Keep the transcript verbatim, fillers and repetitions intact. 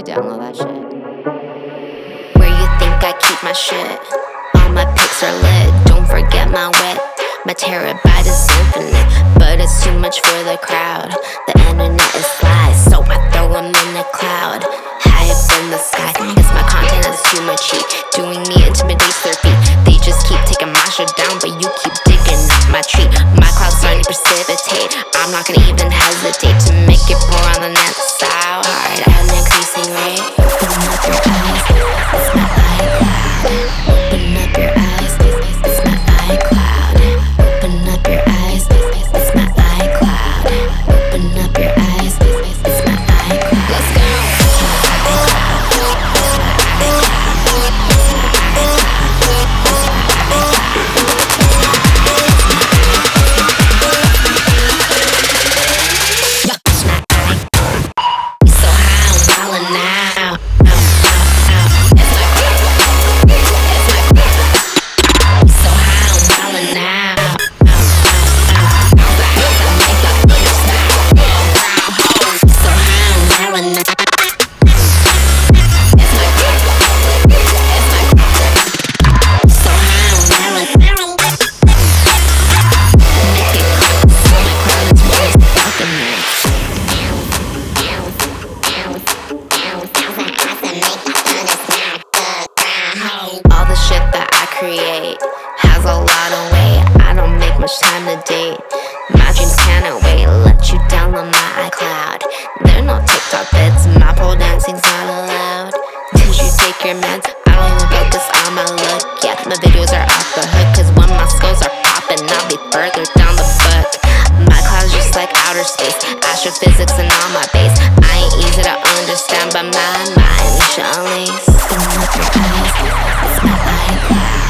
download that shit. Where you think I keep my shit? All my pics are lit, don't forget my wit. My terabyte is infinite, but it's too much for the crowd. The internet is sly, so I throw them in the cloud. High up in the sky, it's my content that's too much heat. Doing me intimidates their feet. They just keep taking my shit down, but you keep digging up my tree. My clouds starting to precipitate, I'm not gonna even hesitate to make it pour on the net. So hard at an increasing rate. Open up your eyes, it's my iCloud. Open up your eyes, it's my iCloud. Open up your eyes, it's my iCloud. Open up your eyes, it's my iCloud. Let's go. So high, I'm wildin' now. So high, I'm wildin' now. So high, I'm wildin' now. So high, I'm wildin' now. All the shit that I create has a lot of weight. I don't make much time to date. My dreams can't wait. Let you download my iCloud. There are no TikTok bits. My pole dancing's not allowed. Did you take your meds? I don't even focus on my look. Yeah, my videos are off the hook. Cause when my skills are popping, I'll be further down the book. My cloud's just like outer space. Astrophysics and all my base. I ain't easy to understand, but my mind, Charlize. Open up your eyes, it's my iCloud.